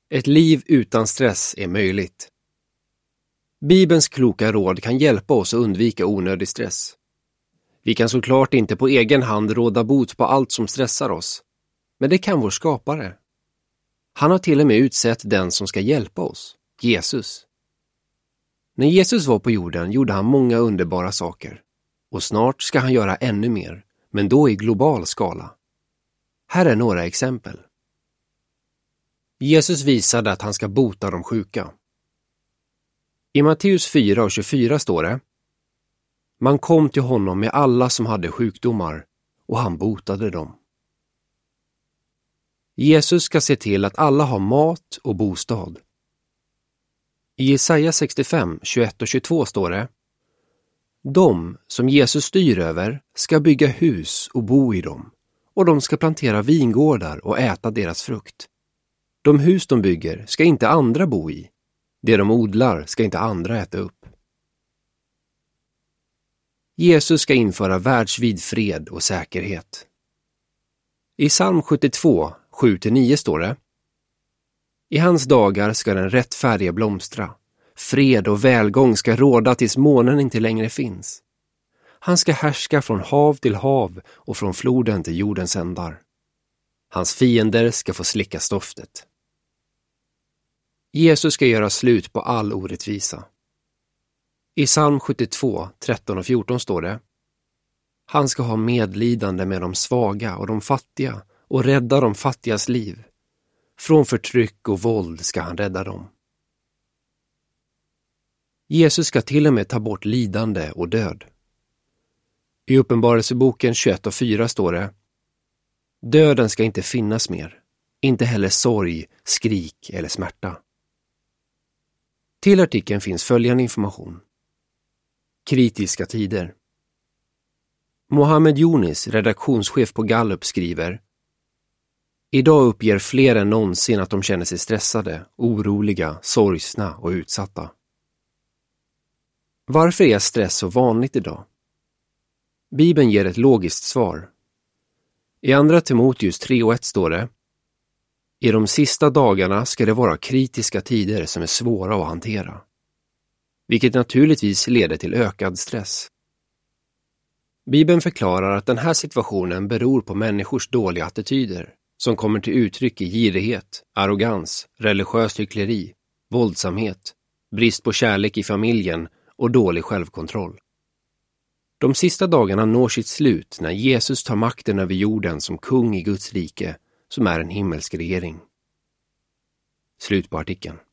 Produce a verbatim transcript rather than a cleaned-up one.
Ett liv utan stress är möjligt. Bibelns kloka råd kan hjälpa oss att undvika onödig stress. Vi kan såklart inte på egen hand råda bot på allt som stressar oss, men det kan vår skapare. Han har till och med utsett den som ska hjälpa oss, Jesus. När Jesus var på jorden gjorde han många underbara saker, och snart ska han göra ännu mer, men då i global skala. Här är några exempel. Jesus visade att han ska bota de sjuka. I Matteus fyra och tjugofyra står det: Man kom till honom med alla som hade sjukdomar, och han botade dem. Jesus ska se till att alla har mat och bostad. I Jesaja sextiofem, tjugoett och tjugotvå står det: De som Jesus styr över ska bygga hus och bo i dem, och de ska plantera vingårdar och äta deras frukt. De hus de bygger ska inte andra bo i, det de odlar ska inte andra äta upp. Jesus ska införa världsvid fred och säkerhet. I psalm sjuttiotvå, sju till nio står det: I hans dagar ska den rättfärdiga blomstra. Fred och välgång ska råda tills månen inte längre finns. Han ska härska från hav till hav och från floden till jordens ändar. Hans fiender ska få slicka stoftet. Jesus ska göra slut på all orättvisa. I psalm sjuttiotvå, tretton och fjorton står det: Han ska ha medlidande med de svaga och de fattiga och rädda de fattigas liv. Från förtryck och våld ska han rädda dem. Jesus ska till och med ta bort lidande och död. I Uppenbarelseboken tjugoett och fyra står det: Döden ska inte finnas mer, inte heller sorg, skrik eller smärta. Till artikeln finns följande information. Kritiska tider. Mohammed Yunis, redaktionschef på Gallup, skriver: Idag uppger fler än någonsin att de känner sig stressade, oroliga, sorgsna och utsatta. Varför är stress så vanligt idag? Bibeln ger ett logiskt svar. I andra Timoteus tre och ett står det: I de sista dagarna ska det vara kritiska tider som är svåra att hantera, vilket naturligtvis leder till ökad stress. Bibeln förklarar att den här situationen beror på människors dåliga attityder som kommer till uttryck i girighet, arrogans, religiöst hyckleri, våldsamhet, brist på kärlek i familjen och dålig självkontroll. De sista dagarna når sitt slut när Jesus tar makten över jorden som kung i Guds rike, som är en himmelsk regering. Slut på artikeln.